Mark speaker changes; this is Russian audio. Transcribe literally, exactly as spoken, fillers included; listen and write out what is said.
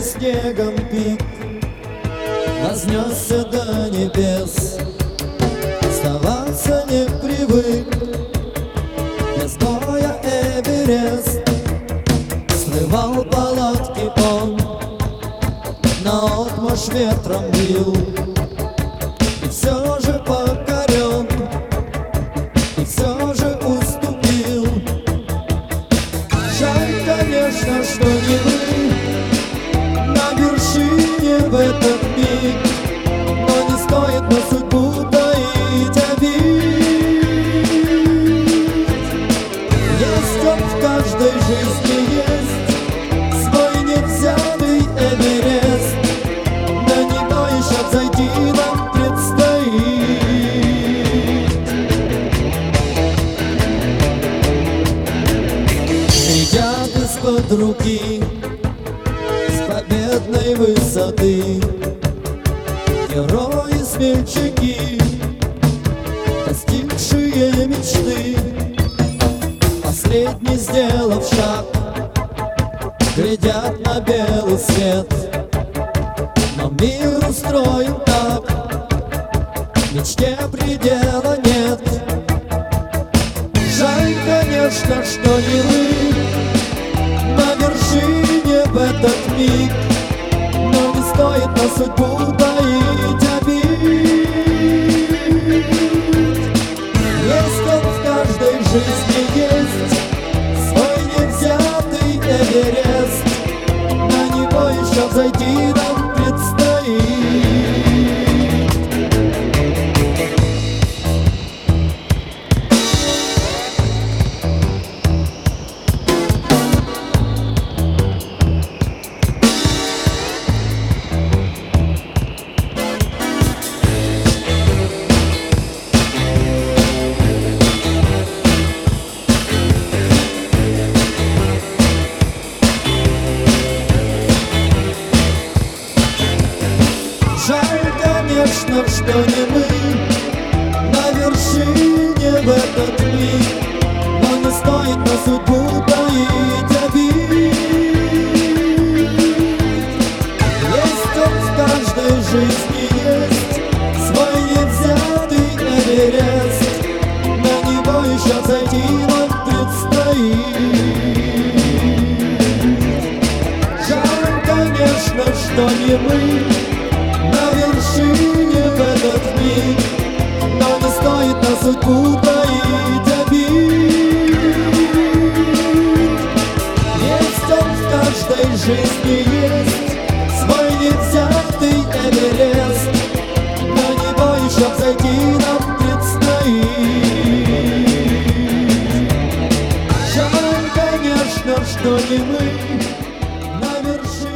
Speaker 1: снегом пик вознесся до небес. Сдаваться не привык, без боя Эверест. Срывал палатки он, наотмашь ветром бил, и все же покорен, и все же уступил. Жаль, конечно, что не вы на вершине в этот миг, но не стоит на судьбу таить обид. Есть он в каждой жизни, есть свой невзятый Эверест. На него еще взойти нам предстоит. Глядят из-под руки с победной высоты герои-смельчаки, достигшие мечты. Последний сделав шаг, глядят на белый свет. Но мир устроен так, мечте предела нет. Жаль, конечно, что не вы на вершине в этот миг, но не стоит на судьбу таить обид. Есть он в каждой жизни, есть свой невзятый Эверест. На него еще взойти нам предстоит. Жаль, конечно, что не мы на вершине в этот миг, но не стоит на судьбу таить обид. Есть он в каждой жизни, есть свой невзятый Эверест. На него еще взойти нам предстоит. Жаль, конечно, что не мы на вершине в этот миг, но не стоит на судьбу таить обид. Есть он в каждой жизни, есть свой невзятый Эверест. На него еще взойти нам предстоит. Жаль, конечно, что не мы на вершине.